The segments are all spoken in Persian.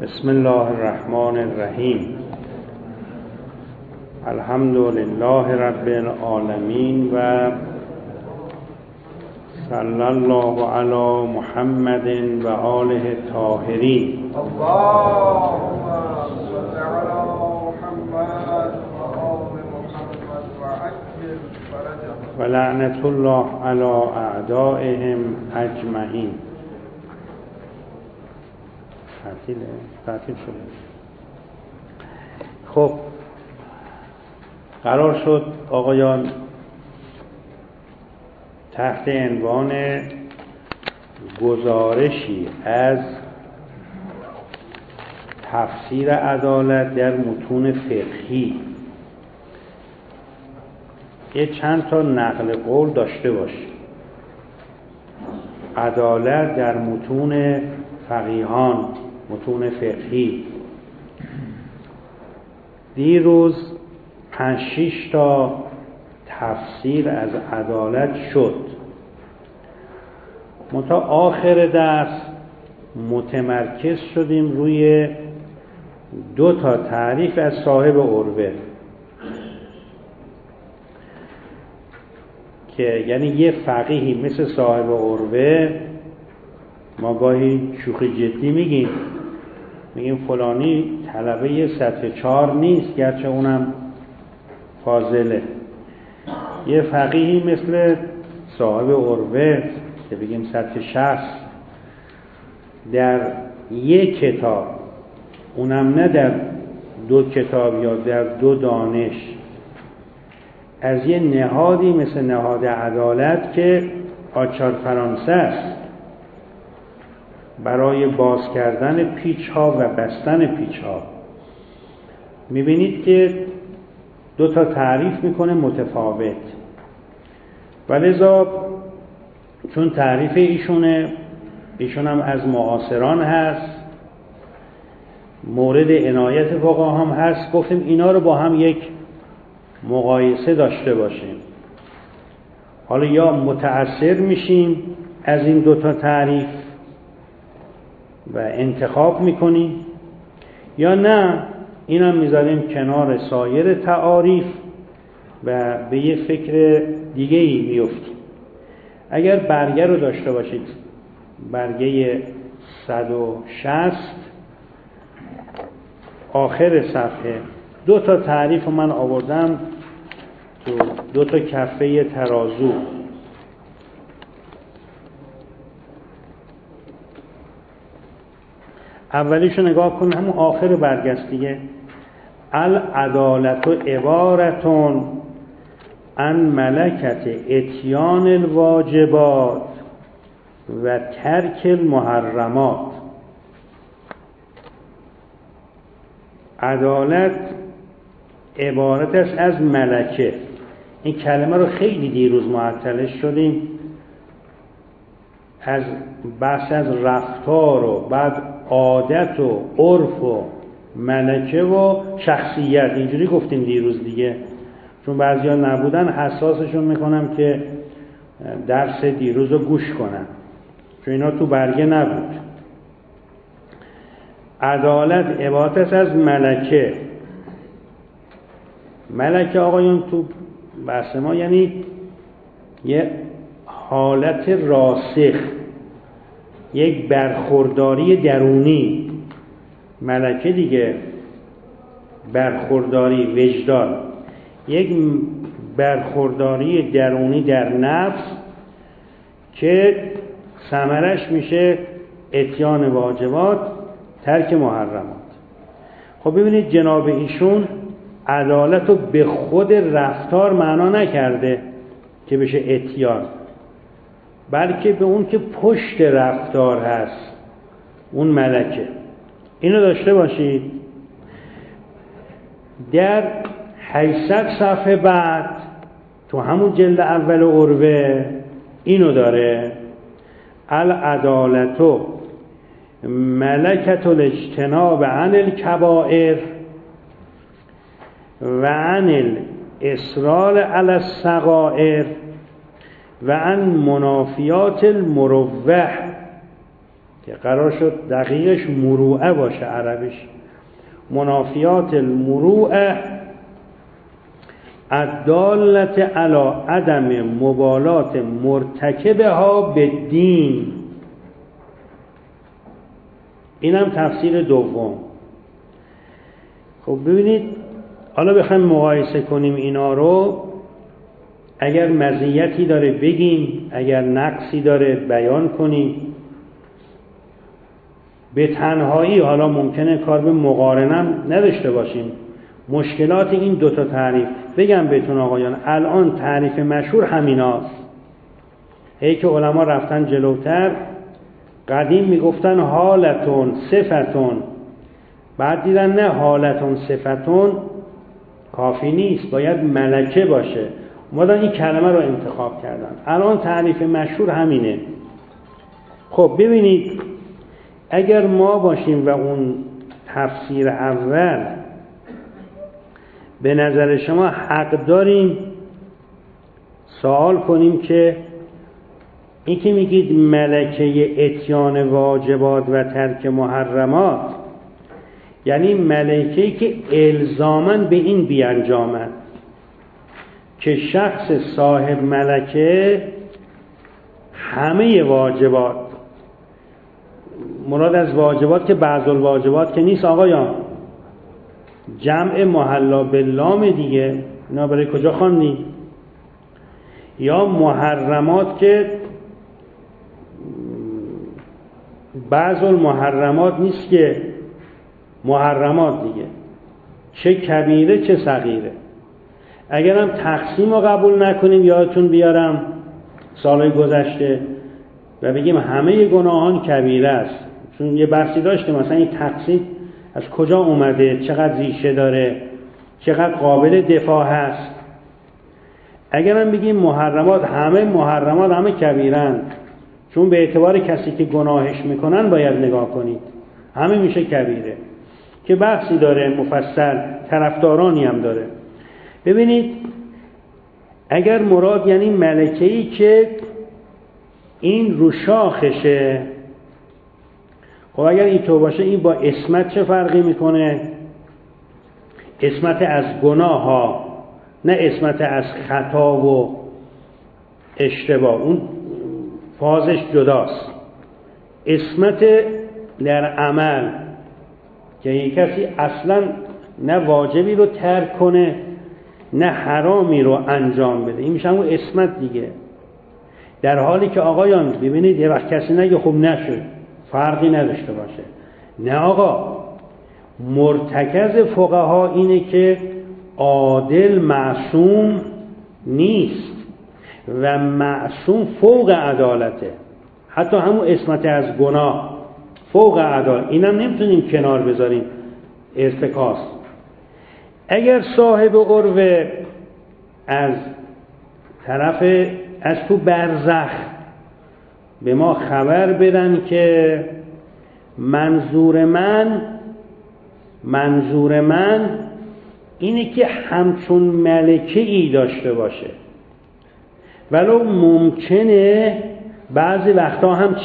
بسم الله الرحمن الرحیم. الحمد لله رب العالمین و صلی الله علی محمد و آله الطاهرین. اللهم صل علی محمد و آل محمد و عجل فرجهم و لعنت الله علی اعدائهم اجمعین. تعطیل شده. خب قرار شد آقایان تحت عنوان گزارشی از تفسیر عدالت در متون فقهی یه چند تا نقل قول داشته باشیم. عدالت در متون فقیهان، متون فقهی. دیروز 5-6 تا تفسیر از عدالت شد. تا آخر درس متمرکز شدیم روی 2 تا تعریف از صاحب عروه، که یعنی یه فقیهی مثل صاحب عروه، ما گاهی شوخی جدی میگیم فلانی طلبه سطح 4 نیست، گرچه اونم فاضله. یه فقیهی مثل صاحب عروه که بگیم سطح 60 در یک کتاب، اونم نه در 2 کتاب یا در 2 دانش، از یه نهادی مثل نهاد عدالت که آچار فرانسه است برای باز کردن پیچ ها و بستن پیچ ها، میبینید که 2 تا تعریف میکنه متفاوت. ولذا چون تعریف ایشون هم از معاصران هست، مورد عنایت فقها هم هست، گفتیم اینا رو با هم یک مقایسه داشته باشیم. حالا یا متأثر میشیم از این 2 تا تعریف و انتخاب میکنیم، یا نه اینم میذاریم کنار سایر تعاریف و به یه فکر دیگه ای میفتیم. اگر برگه رو داشته باشید، برگه 160 آخر صفحه 2 تا تعریف من آوردم تو 2 تا کفه ترازو. اولیشو نگاه کن، همون آخر برگست دیگه. العدالت عبارتون عن ملکت اتیان الواجبات و ترک المحرمات. عدالت عبارت است از ملکه. این کلمه رو خیلی دیروز معطلش شدیم، از بحث از رفتار و بعد عادت و عرف و ملکه و شخصیت اینجوری گفتیم دیروز دیگه، چون بعضیا نبودن حساسشون میکنم که درس دیروز رو گوش کنن، چون اینا تو برگه نبود. عدالت عبارت است از ملکه. ملکه آقایون تو بحث ما یعنی یه حالت راسخ، یک برخورداری درونی. ملکه دیگه برخورداری، وجدان، یک برخورداری درونی در نفس که ثمرش میشه اتیان واجبات، ترک محرمات. خب ببینید جناب ایشون عدالت رو به خود رفتار معنا نکرده که بشه اتیان، بلکه به اون که پشت رفتار هست، اون ملکه. اینو داشته باشید. در 800 صفحه بعد تو همون جلد اول عروه اینو داره: العدالتو ملکت الاجتناب عن الکبائر و عن الاصرار علی الصغائر و عن منافیات المروح که قرار شد دقیقش مروءه باشه عربیش. منافیات المروءه الدالة علی عدم مبالات مرتکبها بالدین. اینم تفسیر دوم. خب ببینید حالا بخوایم مقایسه کنیم اینا رو، اگر مزیتی داره بگیم، اگر نقصی داره بیان کنیم. به تنهایی حالا ممکنه کار به مقارنه نداشته باشیم. مشکلات این دوتا تعریف بگم بهتون آقایان، الان تعریف مشهور همیناست. هی که علما رفتن جلوتر، قدیم میگفتن حالتون صفتون، بعد دیدن نه حالتون صفتون کافی نیست، باید ملکه باشه، اومدن این کلمه رو انتخاب کردن. الان تعریف مشهور همینه. خب ببینید اگر ما باشیم و اون تفسیر اول به نظر شما حق داریم سوال کنیم که این که میگید ملکه اتیان واجبات و ترک محرمات، یعنی ملکه‌ای که الزاماً به این بیانجامد که شخص صاحب ملکه همه واجبات، مراد از واجبات که بعض الواجبات که نیست آقایان، جمع محلا باللام دیگه، اینا برای کجا خواندیم؟ یا محرمات که بعض المحرمات نیست که محرمات دیگه، چه کبیره چه صغیره. اگرم تقسیم رو قبول نکنیم، یادتون بیارم سالهای گذشته و بگیم همه گناهان کبیره است، چون یه بحثی داشتیم مثلا این تقسیم از کجا اومده، چقدر ریشه داره، چقدر قابل دفاع هست. اگرم بگیم محرمات همه کبیرن، چون به اعتبار کسی که گناهش میکنن باید نگاه کنید، همه میشه کبیره، که بحثی داره مفصل، طرفدارانی هم داره. ببینید اگر مراد یعنی ملکه‌ای که این رو شاخشه، خب اگر اینطور باشه این با عصمت چه فرقی میکنه؟ عصمت از گناه ها، نه عصمت از خطا و اشتباه، اون فازش جداست. عصمت در عمل که یک کسی اصلا نه واجبی رو ترک کنه نه حرامی رو انجام بده، این میشه همون عصمت دیگه. در حالی که آقایان ببینید یه وقت کسی نگه خب نشد، فرقی نداشته باشه. نه آقا، مرتکز فقها اینه که عادل معصوم نیست و معصوم فوق عدالته، حتی همون عصمت از گناه فوق عدالت، اینم نمیتونیم کنار بذاریم ارتکاز. اگر صاحب عروه از طرف از تو برزخ به ما خبر بدن که منظور من اینه که همچون ملکه ای داشته باشه، ولو ممکنه بعضی وقتا هم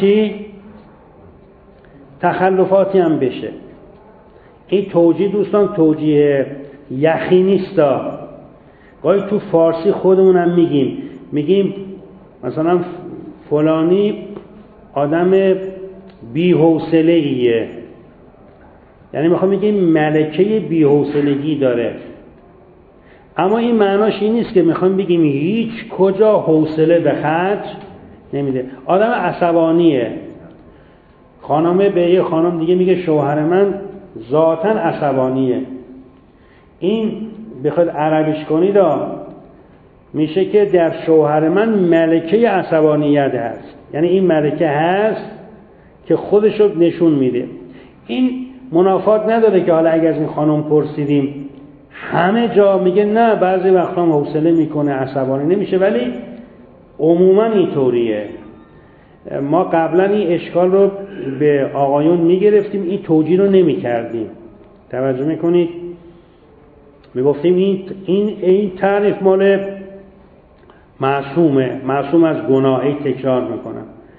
تخلفاتی هم بشه. این توجیه دوستان توجیه یخی نیستا. گاهی تو فارسی خودمونم میگیم مثلا فلانی آدم بی‌حوصله ایه، یعنی میخوام بگیم ملکه بی‌حوصلگی داره، اما این معناش این نیست که میخوام بگیم هیچ کجا حوصله به خرج نمیده. آدم عصبانیه. خانمه به یه خانم دیگه میگه شوهر من ذاتاً عصبانیه. این بخواد عربیش کنید میشه که در شوهر من ملکه عصبانیت هست، یعنی این ملکه هست که خودشو نشون میده. این منافات نداره که حالا اگر از این خانم پرسیدیم همه جا میگه نه، بعضی وقتا هم حوصله میکنه عصبانی نمیشه، ولی عموما اینطوریه. ما قبلا این اشکال رو به آقایون میگرفتیم، این توجیه رو نمیکردیم، توجه میکنید؟ میگفتیم این تعریف مال معصومه، معصوم از گناهی تکرار میکنم.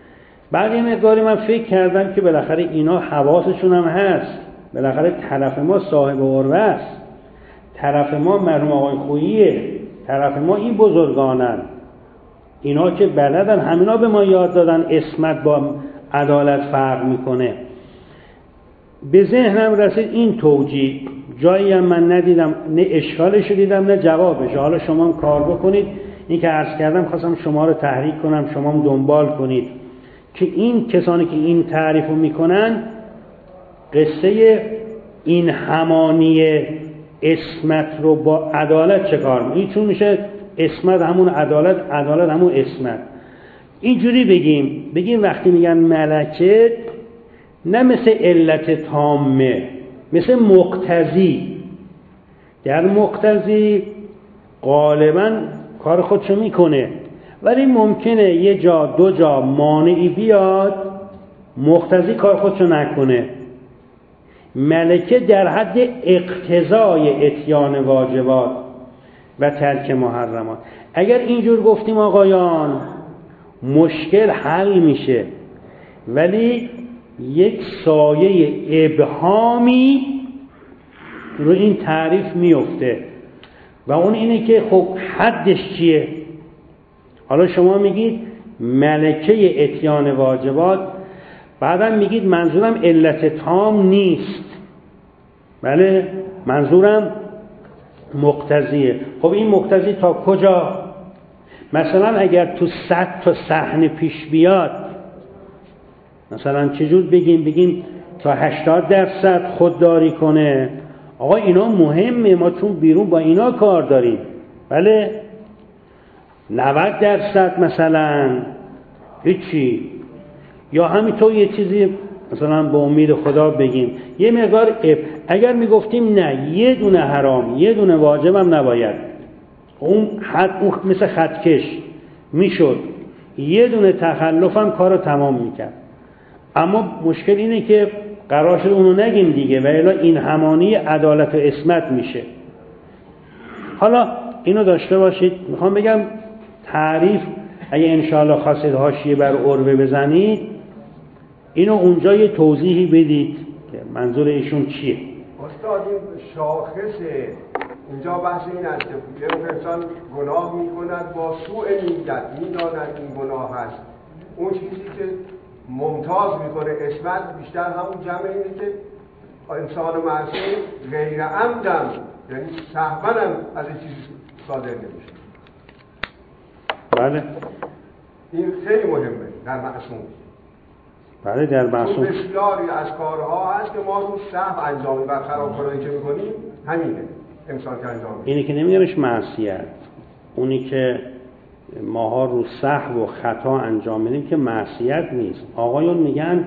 بعد یه مقداری من فکر کردم که بالاخره اینا حواسشون هم هست، بالاخره طرف ما صاحب عروه است، طرف ما مرحوم آقای خوییه، طرف ما این بزرگانن، اینا که بلدن، همینا به ما یاد دادن عصمت با عدالت فرق میکنه. به ذهنم رسید این توجیه، جایی هم من ندیدم، نه اشکالش دیدم نه جوابش. حالا شما هم کار بکنید، این که عرض کردم خواستم شما رو تحریک کنم، شما هم دنبال کنید که این کسانی که این تعریفو میکنن قصه این همانی عصمت رو با عدالت چه کار میکنن؟ چون میشه عصمت همون عدالت، عدالت همون عصمت. اینجوری بگیم وقتی میگن ملکه نه مثل علت تامه، مثل مقتضی. در مقتضی غالبا کار خودشو میکنه، ولی ممکنه یه جا دو جا مانعی بیاد مقتضی کار خودشو نکنه. ملکه در حد اقتضای اتیان واجبات و ترک محرمات. اگر اینجور گفتیم آقایان مشکل حل میشه، ولی یک سایه ابهامی رو این تعریف میفته و اون اینه که خب حدش چیه؟ حالا شما میگید ملکه اتیان واجبات، بعدم میگید منظورم علت تام نیست، بله منظورم مقتضیه. خب این مقتضی تا کجا؟ مثلا اگر تو 100 تا صحنه پیش بیاد، مثلا چجور بگیم تا 80% خودداری کنه، آقا اینا مهمه، ما چون بیرون با اینا کار داریم، بله 90% مثلا هیچی، یا همینطور یه چیزی مثلا به امید خدا بگیم یه مقدار اگر میگفتیم نه یه دونه حرام یه دونه واجب هم نباید، اون مثل خطکش میشد، یه دونه تخلف هم کارو تمام میکرد. اما مشکل اینه که قرار شد اونو نگیم دیگه و الا این همانی عدالت و عصمت میشه. حالا اینو داشته باشید، میخوام بگم تعریف اگه انشاءالله خواستید حاشیه بر عروه بزنید اینو اونجا یه توضیحی بدید که منظور ایشون چیه. استاد این شاخصه اینجا بحث این است که یه انسان گناه میکند با سوء نیت، میداند این گناه هست، اون چیزی که ممتاز میکنه عصمت بیشتر همون جمع اینه که انسان معصوم غیر عمدم یعنی سهواً از این چیزی صادر نمیشه. بله این خیلی مهمه در معصوم. بله در معصوم بسیاری از کارها هست که ما رو سهو انجام و خرابکاری که میکنیم همینه انسان که انجام میده. اینی که نمیگمش معصیت، اونی که ماها رو سهو و خطا انجام میدیم که معصیت نیست. آقایون میگن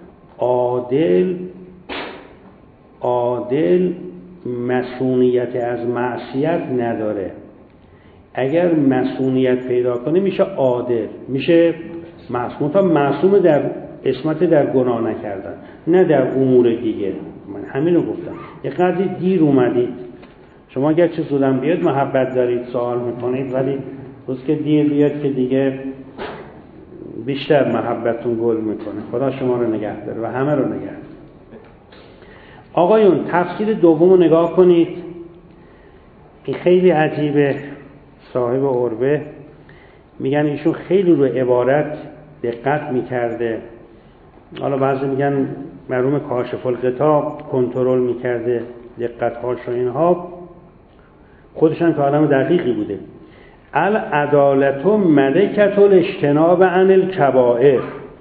عادل مسئولیت از معصیت نداره. اگر مسئولیت پیدا کنه میشه عادل، میشه معصوم. تا معصوم در عصمت در گناه نکردن، نه در امور دیگه. من همینو گفتم. یه قدری دیر اومدید. شما اگر چه زودم بیاد محبت دارید سوال میکنید، ولی روز که دیر بیاد که دیگه بیشتر محبتتون گل میکنه. خدا شما رو نگه داره و همه رو نگه داره. آقایون تفسیر دوم رو نگاه کنید، این خیلی عجیبه. صاحب عروه میگن ایشون خیلی رو عبارت دقت میکرده. حالا بعضی میگن مرحوم کاشف الغطا کنترل میکرده دقت‌هاش و اینها، خودشان که آدم دقیقی بوده. العدالت ملکة الاجتناب عن الکبائر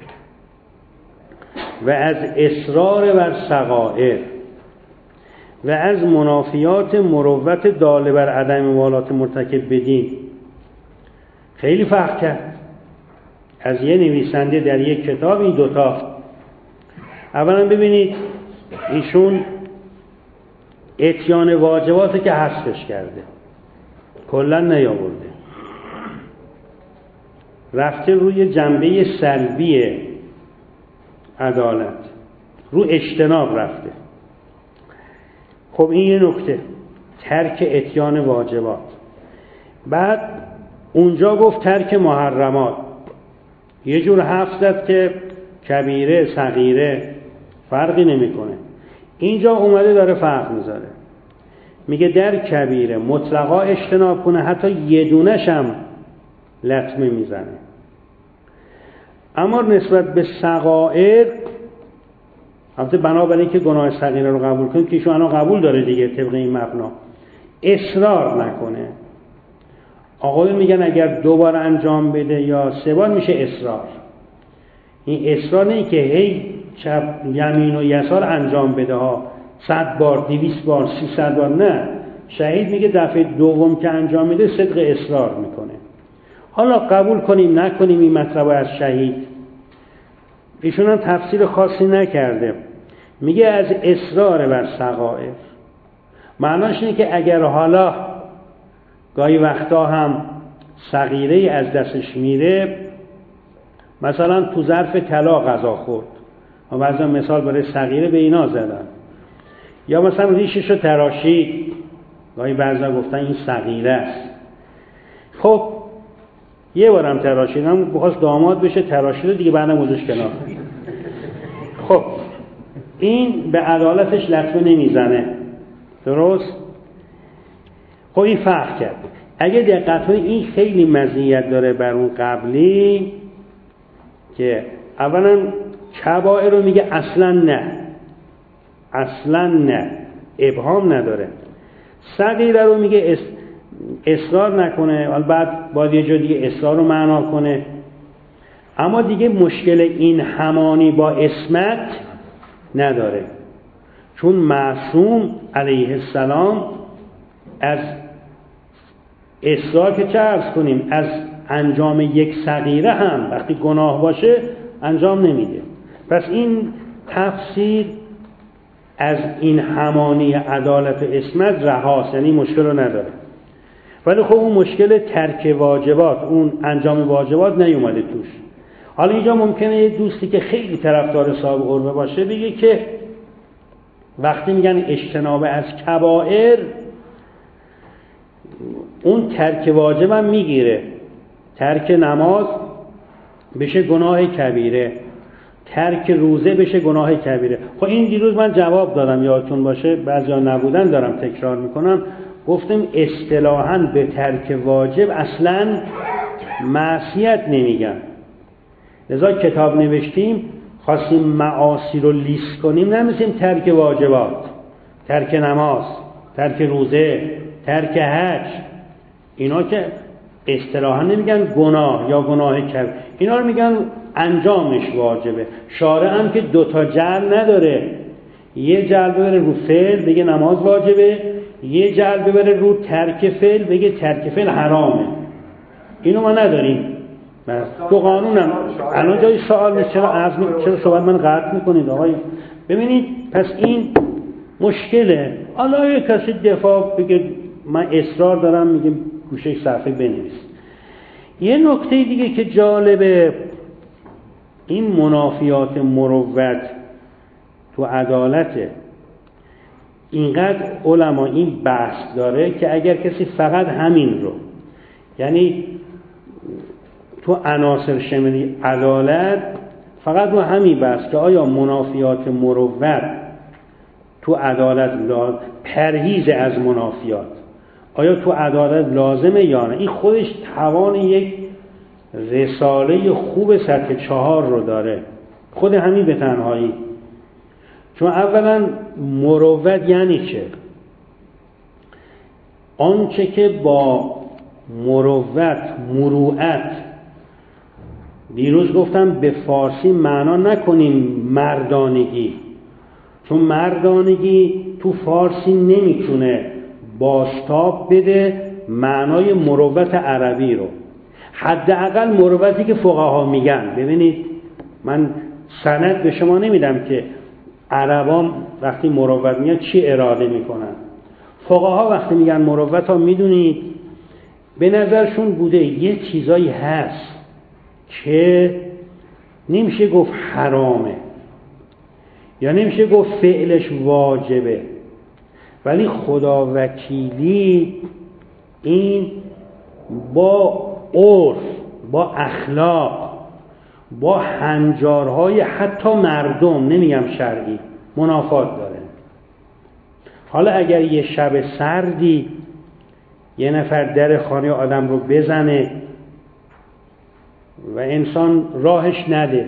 و از اصرار بر صغائر و از منافیات مروت داله بر عدم موالات مرتکب بدین. خیلی فرق کرد از یه نویسنده در یک کتاب این دوتا. اولا ببینید ایشون اتیان واجبات که حذفش کرده، کلا نیاورده، رفته روی جنبه سلبی عدالت، رو اجتناب رفته. خب این یه نکته، ترک اتیان واجبات. بعد اونجا گفت ترک محرمات، یه جور حرف زد که کبیره صغیره فرقی نمیکنه. اینجا اومده داره فرق میذاره، میگه در کبیره مطلقا اجتناب کنه، حتی یه دونش هم لطمه میزنه. اما نسبت به صغائر، البته بنابراین که گناه صغیره رو قبول کنه که ایشون الان قبول داره دیگه طبق این مبنا، اصرار نکنه. آقایون میگن اگر 2 بار انجام بده یا 3 بار میشه اصرار. این اصرار نه که هی چپ یمین و یسار انجام بده ها، 100 بار 200 بار 300 بار، نه. شهید میگه دفعه دوم که انجام میده صدق اصرار میکنه. حالا قبول کنیم نکنیم این مطلب از شهید، ایشون هم تفسیر خاصی نکرده، میگه از اصرار بر صغائر. معناش اینه که اگر حالا گاهی وقتا هم صغیره از دستش میره، مثلا تو ظرف طلا غذا خورد، و بعضا مثال برای صغیره به اینا زدن، یا مثلا ریشش رو تراشید، گاهی بعضا گفتن این صغیره است. خب یه بارم تراشیدم، بخواست داماد بشه تراشیده دیگه، بعدم گذاشت کنار. خب این به عدالتش لطمه نمیزنه، درست؟ خب این فرق کرد. اگه دقت کنید این خیلی مزیت داره بر اون قبلی که اولا کبائر رو میگه اصلا نه، اصلا نه، ابهام نداره. صغیره رو میگه اصرار نکنه، ولی بعد باید یه جا دیگه اصرار رو معنا کنه. اما دیگه مشکل این همانی با عصمت نداره، چون معصوم علیه السلام از اصرار که چه عرض کنیم، از انجام یک صغیره هم وقتی گناه باشه انجام نمیده. پس این تفسیر از این همانی عدالت و عصمت رهاست، یعنی مشکل رو نداره. ولی خب اون مشکل ترک واجبات، اون انجام واجبات نیومده توش. حالا اینجا ممکنه یه دوستی که خیلی طرفدار صاحب قربه باشه بگه که وقتی میگن اجتناب از کبائر، اون ترک واجب هم میگیره. ترک نماز بشه گناه کبیره، ترک روزه بشه گناه کبیره. خب این دیروز من جواب دادم، یادتون باشه، بعضیا نبودن دارم تکرار میکنم، گفتم اصطلاحاً به ترک واجب اصلاً معصیت نمیگن. لذا کتاب نوشتیم خواستیم معاصی رو لیست کنیم، نمیسیم ترک واجبات، ترک نماز، ترک روزه، ترک حج، اینا که اصطلاحاً نمیگن گناه یا گناه کبیره، اینا رو میگن انجامش واجبه. شارع هم که 2 تا جعل نداره، یه جعل ببره رو فعل بگه نماز واجبه، یه جعل ببره رو ترک فعل بگه ترک فعل حرامه. اینو ما نداریم تو قانونم. الان جای سوال نیست، چرا صحبت من قطع میکنید آقای؟ ببینید پس این مشکله. حالا یه کسی دفاع بگه من اصرار دارم، میگه گوشه صفحه بنویس. یه نکته دیگه که جالبه، این منافیات مروت تو عدالته. اینقدر علما این بحث داره که اگر کسی فقط همین رو، یعنی تو عناصر شمولی عدالت فقط رو همین بحث که آیا منافیات مروت تو عدالت پرهیز از منافیات آیا تو عدالت لازمه یا نه، این خودش توان یک رساله خوب سطح 4 رو داره، خود همین به تنهایی. چون اولا مروت یعنی چه؟ آنچه که با مروت، مروءت، دیروز گفتم به فارسی معنا نکنیم مردانگی، چون مردانگی تو فارسی نمیتونه بازتاب بده معنای مروت عربی رو. حداقل مروتی که فقها میگن، ببینید من سند به شما نمیدم که عربان وقتی مروت میگن چی اراده میکنن. فقها وقتی میگن مروت ها میدونید به نظرشون بوده یه چیزایی هست که نمیشه گفت حرامه یا نمیشه گفت فعلش واجبه، ولی خدا وکیلی این با عرف، با اخلاق، با هنجارهای حتی مردم، نمیگم شرعی، منافات داره. حالا اگر یه شب سردی یه نفر در خانه آدم رو بزنه و انسان راهش نده،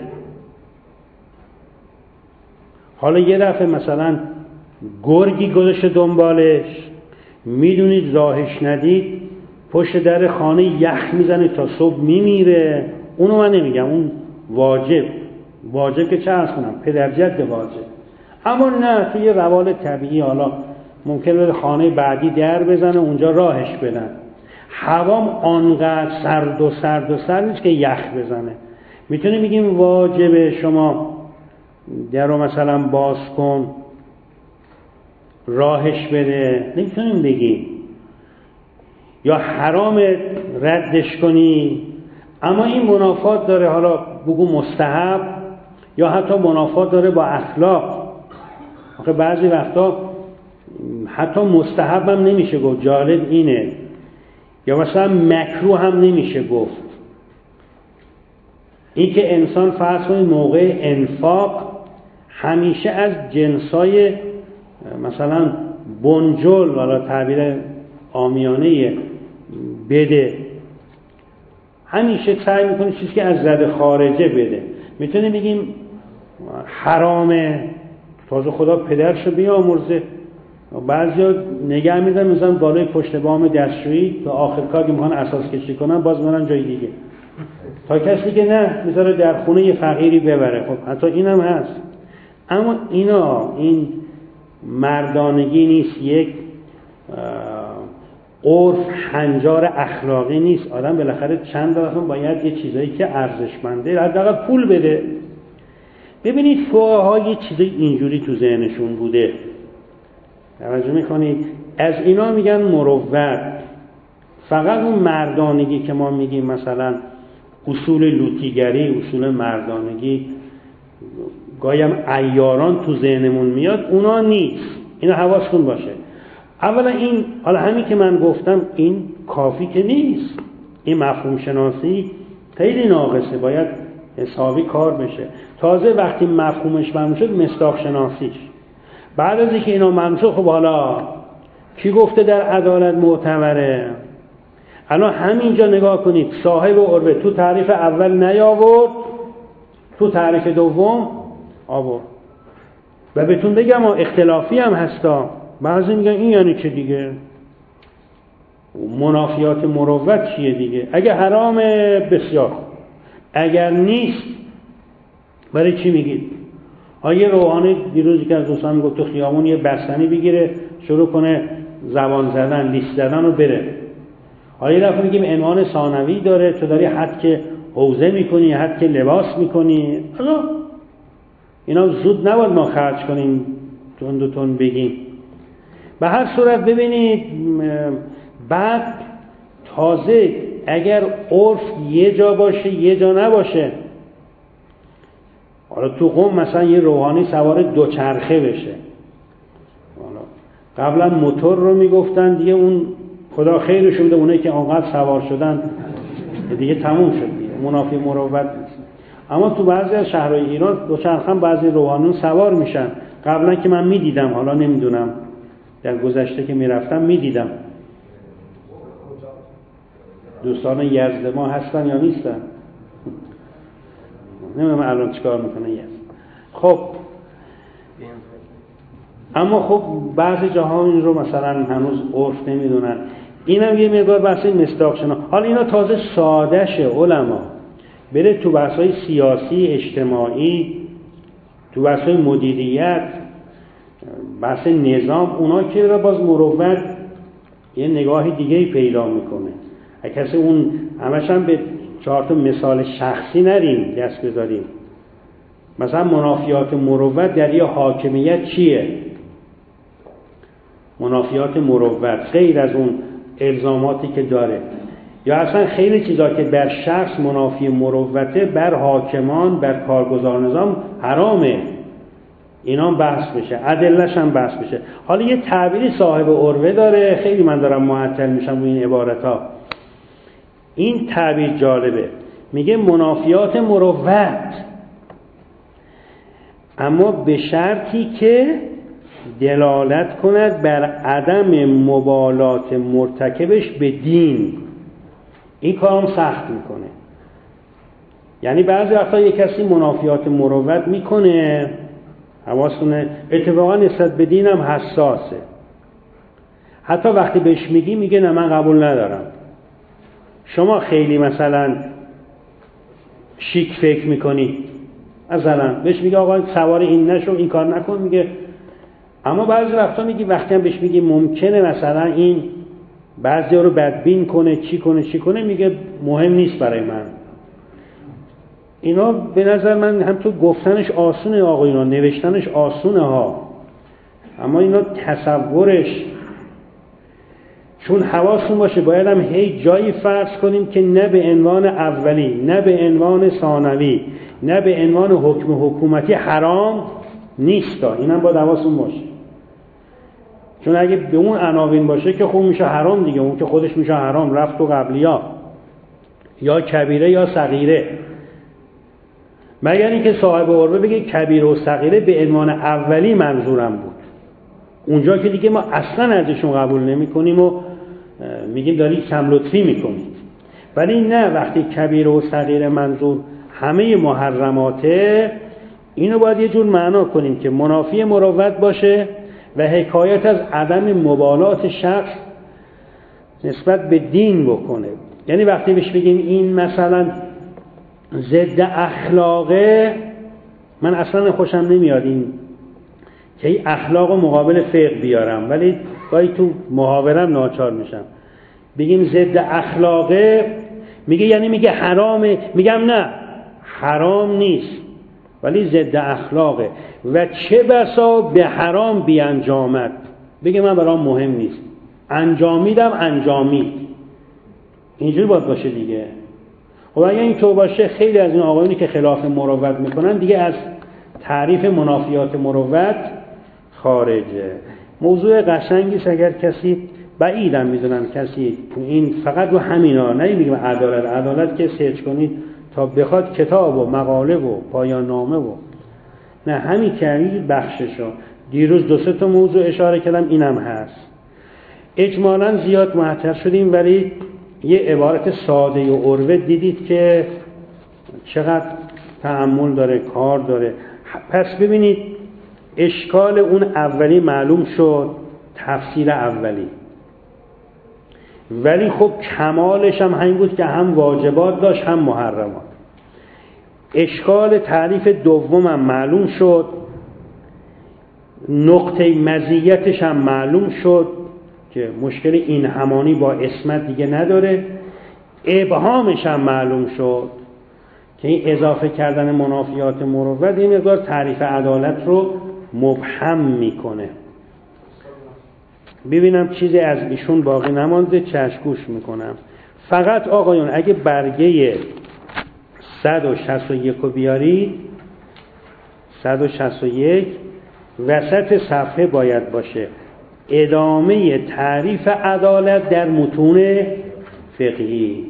حالا یه دفعه مثلا گرگی گذاشته دنبالش، میدونید راهش ندید، پشت در خانه یخ میزنه تا صبح میمیره، اونو من نمیگم، اون واجب که چه ارز کنم، پدر جد واجب. اما نه، توی روال طبیعی حالا ممکنه خانه بعدی در بزنه، اونجا راهش بدن، هوام آنقدر سرد نیست که یخ بزنه. میتونیم بگیم واجبه شما در رو مثلا باز کن، راهش بده، نمیتونیم بگیم. یا حرام ردش کنی، اما این منافات داره، حالا بگو مستحب، یا حتی منافات داره با اخلاق. آخه بعضی وقتا حتی مستحب هم نمیشه گفت، جالب اینه، یا مثلا مکروه هم نمیشه گفت. این که انسان فرض کنید موقع انفاق همیشه از جنسای مثلا بنجل، حالا تعبیر عامیانه بده، همیشه سعی میکنه چیزی که از زد خارجه بده. میتونیم بگیم حرامه، تازه خدا پدرشو بیامرزه. بعضیا نگه میدن بالای پشت بام دستشویی تا آخر کار که میخوان اساس کشی کنن باز میرن جای دیگه، تا کسی که نه میذاره در خونه یه فقیری ببره. خب حتی اینم هست. اما این مردانگی نیست، یک عرف هنجار اخلاقی نیست. آدم بالاخره چند دفعه باید یه چیزایی که ارزشمنده حداقل پول بده. ببینید فقها یه چیزای اینجوری تو ذهنشون بوده، توجه میکنید، از اینا میگن مروت. فقط اون مردانگی که ما میگیم مثلا اصول لوطیگری، اصول مردانگی، گاهی عیاران تو ذهنمون میاد، اونا نیست. اینا حواستون باشه. اولا این، حالا همین که من گفتم این کافی که نیست، این مفهوم شناسی خیلی ناقصه، باید حسابی کار بشه. تازه وقتی مفهومش معلوم شد مصداق شناسیش، بعد از اینکه اینا معلوم شد، خب حالا کی گفته در عدالت معتبره؟ الان همینجا نگاه کنید، صاحب عربه تو تعریف اول نیاورد، تو تعریف دوم آورد. و بهتون بگم اختلافی هم هستا، بعضی میگن این یعنی چه دیگه؟ منافیات مروت چیه دیگه؟ اگه حرامه بسیار، اگر نیست برای چی میگید؟ آیه روحانی دیروزی که از دوستان گفت تو خیامون یه بستنی بگیره شروع کنه زبان زدن، لیست زدن و بره. آیه رفت میگیم عنوان ثانوی داره، تو داری حد که حوزه میکنی، حد که لباس میکنی. اینا زود نباید ما خرج کنیم تون بگیم. به هر صورت ببینید، بعد تازه اگر عرف یه جا باشه یه جا نباشه، حالا تو قم مثلا یه روحانی سوار دوچرخه بشه، قبلا موتور رو میگفتن دیگه، اون خدا خیرش بده اونایی که آنقدر سوار شدن دیگه تموم شد دیگه، منافی مروت نیست. اما تو بعضی از شهرهای ایران دوچرخه هم بعضی روحانیون سوار میشن. قبلا که من میدیدم، حالا نمیدونم در گذشته که میرفتم میدیدم. دوستان یزد ما هستن یا نیستن؟ نمیدونم الان چیکار میکنه یزد. خب اما خب بعضی جاها این رو مثلا هنوز عرف نمیدونن. اینم یه مقدار بحث مصداق شناسی. حالا اینا تازه سادهشه علما، بره تو بحث‌های سیاسی، اجتماعی، تو بحث‌های مدیریت، بحث نظام، اونا که را باز مروت یه نگاه دیگه‌ای پیدا میکنه. اگه کسی اون همش هم به 4 تا مثال شخصی نریم دست بذاریم. مثلا منافیات مروت در یه حاکمیت چیه؟ منافیات مروت غیر از اون الزاماتی که داره، یا اصلا خیلی چیزا که بر شخص منافی مروته، بر حاکمان، بر کارگزار نظام حرامه. اینا هم بحث بشه، ادله‌ش هم بحث بشه. حالا یه تعبیری صاحب عروه داره، خیلی من دارم معطل میشم روی این عبارت ها. این تعبیر جالبه. میگه منافیات مروت، اما به شرطی که دلالت کند بر عدم مبالات مرتکبش به دین. این کارم سخت میکنه. یعنی بعضی وقتا یک کسی منافیات مروت میکنه، حواستونه، اتفاقا نسبت به دینم حساسه، حتی وقتی بهش میگه نه من قبول ندارم. شما خیلی مثلا شیک فکر میکنی، مثلا بهش میگه آقا سوار این نشو، این کار نکن، میگه. اما بعضی وقتا میگی وقتی هم بهش میگی ممکنه مثلا این بعضیا رو بدبین کنه، چی کنه، میگه مهم نیست برای من. اینا به نظر من هم تو گفتنش آسونه آقا، اینا نوشتنش آسونه ها، اما اینا تصورش، چون حواسون باشه باید هم هی جایی فرض کنیم که نه به عنوان اولی، نه به عنوان ثانوی، نه به عنوان حکم حکومتی حرام نیستا. اینم باید حواسون باشه، چون اگه به اون عناوین باشه که خوب میشه حرام دیگه، اون که خودش میشه حرام، رفت تو قبلیا یا کبیره یا صغیره. مگر اینکه صاحب عربه بگه کبیره و صغیره به عنوان اولی منظورم بود، اونجا که دیگه ما اصلا ازشون قبول نمی کنیم و میگیم داری کم لطفی میکنید. ولی نه، وقتی کبیره و صغیره منظور همه محرماته، اینو باید یه جور معنا کنیم که منافی مروت باشه و حکایت از عدم مبالات شخص نسبت به دین بکنه. یعنی وقتی بهش بگیم این مثلا ضد اخلاقه، من اصلا خوشم نمیاد این که این اخلاق و مقابل فقه بیارم، ولی گاهی تو محاورم ناچار میشم بگیم ضد اخلاقه، میگه یعنی میگه حرامه، میگم نه حرام نیست ولی ضد اخلاقه و چه بسا به حرام بیانجامد، بگه من برام مهم نیست، انجامیدم انجامید. اینجوری باید باشه دیگه. خب اگه اینطور باشه خیلی از این آقایونی که خلاف مروت میکنن دیگه از تعریف منافیات مروت خارجه. موضوع قشنگیست. اگر کسی بعیدم میدونم کسی این فقط رو همینا، نمیگم عدالت که سرچ کنید تا بخواد کتاب و مقاله و پایان نامه و نه، همین که همین بخششو دیروز 2-3 تا موضوع اشاره کردم، اینم هست. اجمالاً زیاد معطل شدیم، ولی یه عبارت ساده و عروه دیدید که چقدر تأمل داره، کار داره. پس ببینید اشکال اون اولی معلوم شد، تفسیر اولی، ولی خب کمالش هم همین بود که هم واجبات داشت هم محرمات. اشکال تعریف دومم معلوم شد، نقطه مزیتش هم معلوم شد که مشکل این همانی با اسمت دیگه نداره. ابهامش هم معلوم شد که این اضافه کردن منافیات مروت این مقدار تعریف عدالت رو مبهم میکنه. ببینم چیزی از ایشون باقی نمانده، چشم‌گوش میکنم. فقط آقایون اگه برگه 161 رو بیارید، 161 وسط صفحه باید باشه ادامه تعریف عدالت در متون فقهی.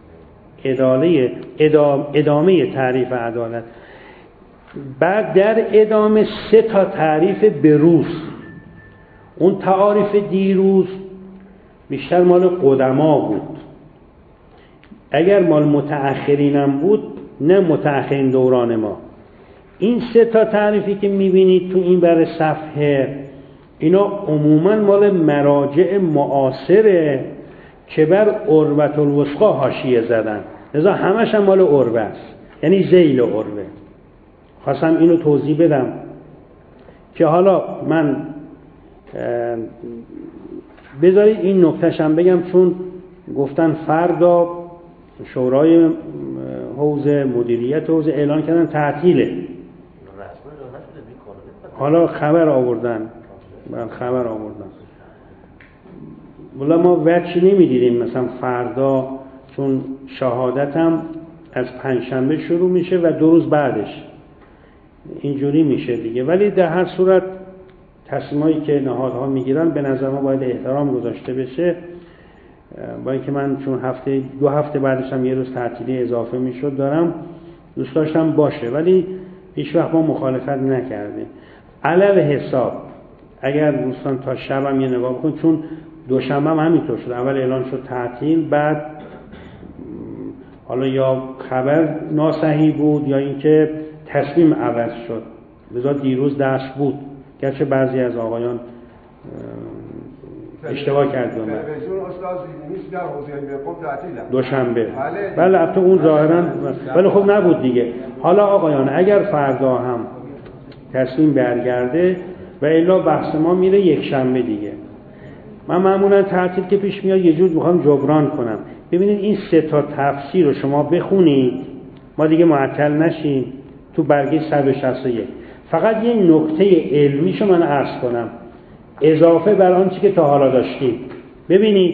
ادامه تعریف عدالت. بعد در ادامه 3 تا تعریف بروز. اون تعاریف دیروز بیشتر مال قدما بود، اگر مال متأخرینم بود نه متأخرین دوران ما. این 3 تا تعریفی که میبینید تو این بر صفحه، اینا عموما مال مراجع معاصره که بر عروة الوثقی حاشیه زدن، لذا همش هم مال عروه است، یعنی ذیل عروه. خواستم اینو توضیح بدم که حالا من بذارید این نکتهشم بگم، چون گفتن فردا شورای حوزه مدیریت حوزه اعلان کردن تعطیله. حالا خبر آوردن بلا ما وجهی نمیدیدیم مثلا فردا، چون شهادتم از پنجشنبه شروع میشه و 2 روز بعدش اینجوری میشه دیگه. ولی در هر صورت تصمیمایی که نهادها میگیرن به نظر ما باید احترام گذاشته بشه. با اینکه من چون دو هفته بعدش هم یه روز تعطیلی اضافه میشد دارم دوست داشتم باشه، ولی هیچ وقت ما مخالفت نکردیم. علل حساب اگر دوستان تا شبم یه نگاه بکن، چون دوشنبه هم همینطور شد، اول اعلان شد تعطیل، بعد حالا یا خبر ناصحیح بود یا اینکه تصمیم عوض شد، لذا دیروز درس بود، گرچه بعضی از آقایان اشتباه کردن. تلویزیون استاد نیست در حسین بیقوم تعطیله دوشنبه. بله البته اون ظاهرا ولی خب نبود دیگه. حالا آقایان اگر فردا هم تصمیم برگرده و الا بحث ما میره یک شنبه دیگه. من معمولا تعطیل که پیش میاد یه جور میخوام جبران کنم. ببینید این 3 تا تفسیر رو شما بخونید، ما دیگه معطل نشیم. تو برگه 161 فقط یه نکته علمیشو من عرض کنم اضافه بر آنچه که تا حالا داشتیم. ببینید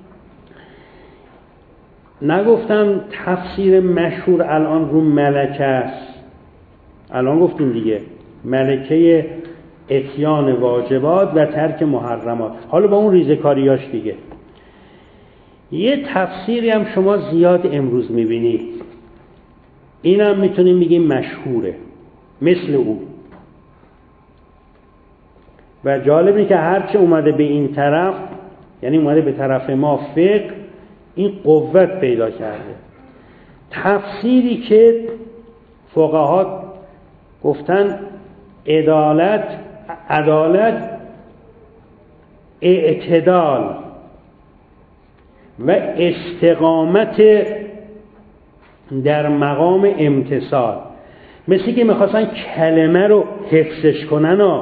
نگفتم تفسیر مشهور الان رو ملکه است، الان گفتیم دیگه ملکه اتیان واجبات و ترک محرمات، حالا با اون ریزه‌کاریاش دیگه. یه تفسیری هم شما زیاد امروز میبینید، اینم میتونیم بگیم مشهوره مثل اون، و جالبه که هرچه اومده به این طرف، یعنی اومده به طرف ما فقه، این قوت پیدا کرده. تفسیری که فقها گفتن عدالت اعتدال و استقامت در مقام امتثال، مثل که میخواستن کلمه رو حفظش کنن و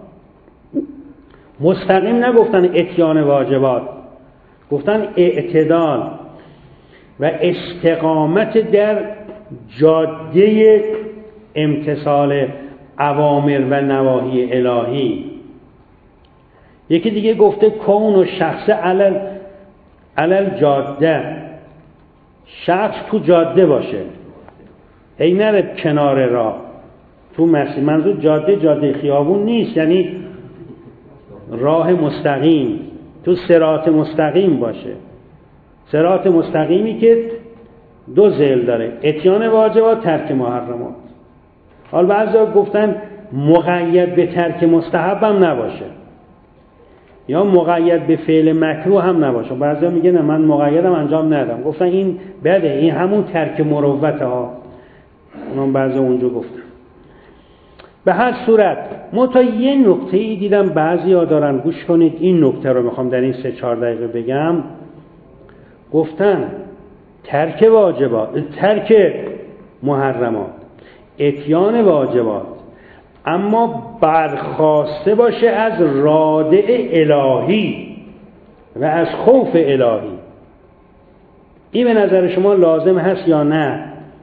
مستقیم نگفتن اتیان واجبات، گفتن اعتدال و استقامت در جاده امتثال اوامر و نواهی الهی. یکی دیگه گفته کون و شخص علل جاده، شخص تو جاده باشه، ای نره کنار راه تو مسیر، منظور جاده خیابون نیست، یعنی راه مستقیم، تو صراط مستقیم باشه. صراط مستقیمی که 2 ذیل داره، اتیان واجبات، ترک محرمات. حال بعضیا گفتن مقید به ترک مستحب هم نباشه یا مقید به فعل مکروه هم نباشه. بعضیا میگن نه من مقیدم انجام ندم، گفتن این بده، این همون ترک مروته ها، اونم بعضی اونجا گفتن. به هر صورت ما تا یه نکته‌ای دیدم بعضیا دارن، گوش کنید این نکته رو میخوام در این 3-4 دقیقه بگم. گفتن ترک واجبات، ترک محرمات، اتیان واجبات، اما برخاسته باشه از رادع الهی و از خوف الهی. این به نظر شما لازم هست یا نه؟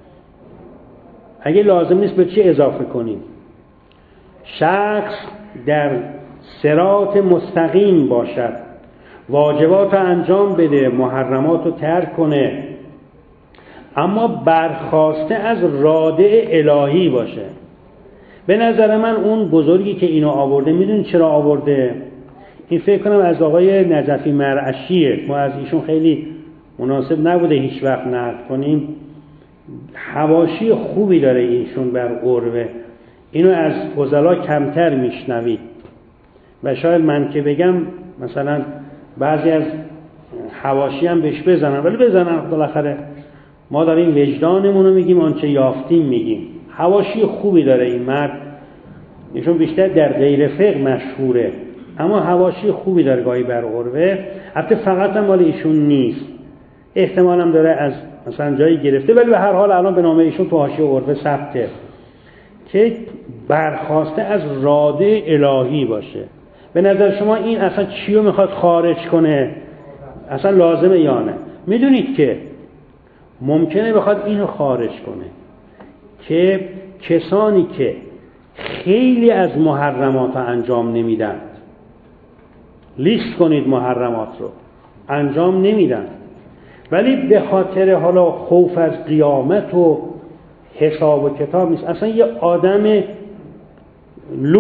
اگه لازم نیست به چی اضافه کنیم؟ شخص در صراط مستقیم باشد، واجبات رو انجام بده، محرمات رو ترک کنه، اما برخاسته از رادع الهی باشه. به نظر من اون بزرگی که اینو آورده، میدونی چرا آورده؟ این فکر کنم از آقای نجفی مرعشیه، ما از ایشون خیلی مناسب نبوده هیچ وقت نقل کنیم. حواشی خوبی داره ایشون بر عروه، اینو از فضلا کمتر میشنوید و شاید من که بگم مثلا بعضی از حواشی هم بهش بزنن، ولی بزنن، بالاخره ما داریم وجدانمون رو میگیم، آنچه یافتیم میگیم. حواشی خوبی داره این مرد، ایشون بیشتر در غیر فقه مشهوره، اما حواشی خوبی داره گاهی بر عروه. البته فقط هم مال ایشون نیست، احتمالم داره از مثلا جایی گرفته، ولی به هر حال الان به نام ایشون تو حاشیه عروه ثبته که برخاسته از رادع الهی باشه. به نظر شما این اصلا چیو میخواد خارج کنه؟ اصلا لازمه یا نه؟ میدونید که ممکنه بخواد اینو خارج کنه که کسانی که خیلی از محرمات رو انجام نمیدن، لیست کنید محرمات رو انجام نمیدن، ولی به خاطر حالا خوف از قیامت و حساب و کتاب نیست، اصلا یه آدم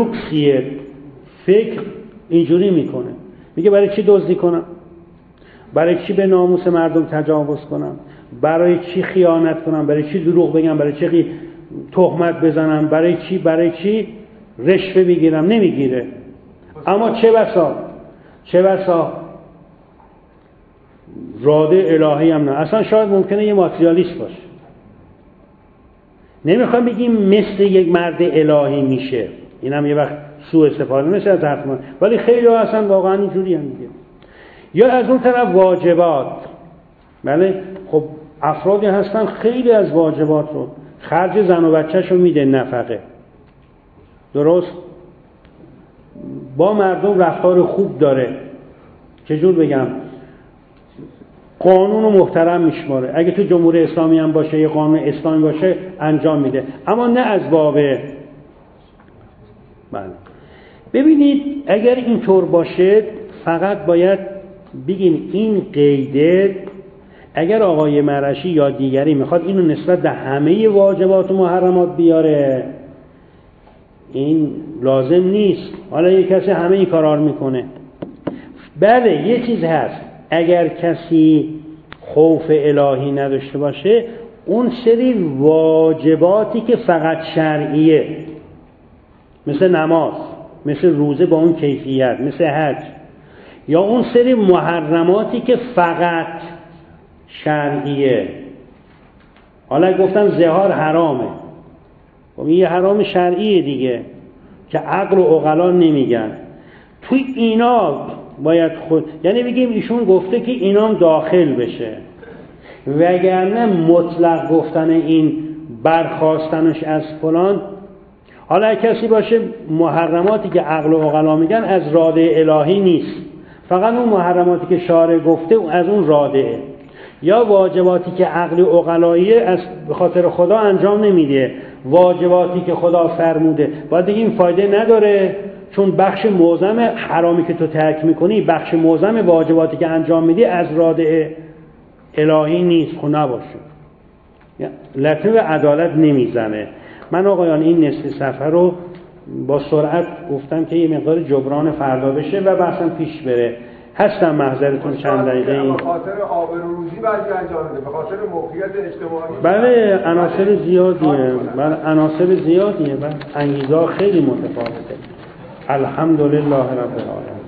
لوکسیه، فکر اینجوری میکنه، میگه برای چی دزدی کنم؟ برای چی به ناموس مردم تجاوز کنم؟ برای چی خیانت کنم؟ برای چی دروغ بگم؟ برای چی تهمت بزنم؟ برای چی رشوه بگیرم؟ نمیگیره. اما چه بسا راده الهی هم نه، اصلا شاید ممکنه یه ماتریالیست باشه. نمیخوام بگیم مثل یک مرد الهی میشه، این هم یه وقت سوء استفاده میشه از حرف من، ولی خیلی ها اصلا واقعا اینجوری هم دیگه. یا از اون طرف واجبات، بله خب افرادی هستن خیلی از واجبات رو خرج زن و بچه‌ش رو میده، نفقه، درست، با مردم رفتار خوب داره، چجور بگم، قانون رو محترم میشماره، اگه تو جمهوری اسلامی هم باشه یه قانون اسلامی باشه انجام میده، اما نه از باب بله. ببینید اگر اینطور باشه فقط باید بگیم این قیده، اگر آقای مرشی یا دیگری میخواد اینو نسبت به همه واجبات و محرمات بیاره، این لازم نیست. حالا یک کسی همه این کارا رو میکنه، بله یه چیز هست، اگر کسی خوف الهی نداشته باشه، اون سری واجباتی که فقط شرعیه، مثل نماز، مثل روزه با اون کیفیت، مثل حج، یا اون سری محرماتی که فقط شرعیه. حالا گفتم زهار حرامه، خب یه حرام شرعیه دیگه که عقل و عقلا نمیگن. توی اینا باید یعنی بگیم ایشون گفته که اینام داخل بشه، وگرنه مطلق گفتن این برخواستنش از فلان، حالا کسی باشه محرماتی که عقل و عقلا میگن از راده الهی نیست، فقط اون محرماتی که شارع گفته از اون راده، یا واجباتی که عقل و عقلاییه از به خاطر خدا انجام نمیده، واجباتی که خدا فرموده باید بگیم فایده نداره، چون بخش معظم حرامی که تو ترک میکنی، بخش معظم واجباتی که انجام میدی از راده الهی نیست، خب نباشه، لطمه به عدالت نمیزنه. من آقایان این نصف صفحه رو با سرعت گفتم که یه مقدار جبران فردا بشه و بحثم پیش بره. هستم محضرتون چند دقیقه این. به خاطر آبروریزی بعضی انجام میده، به خاطر موقعیت اجتماعی. بله عناصر زیادیه، بله عناصر زیادیه، بله انگیزه خیلی متفاوته. الحمدلله رب العالمین.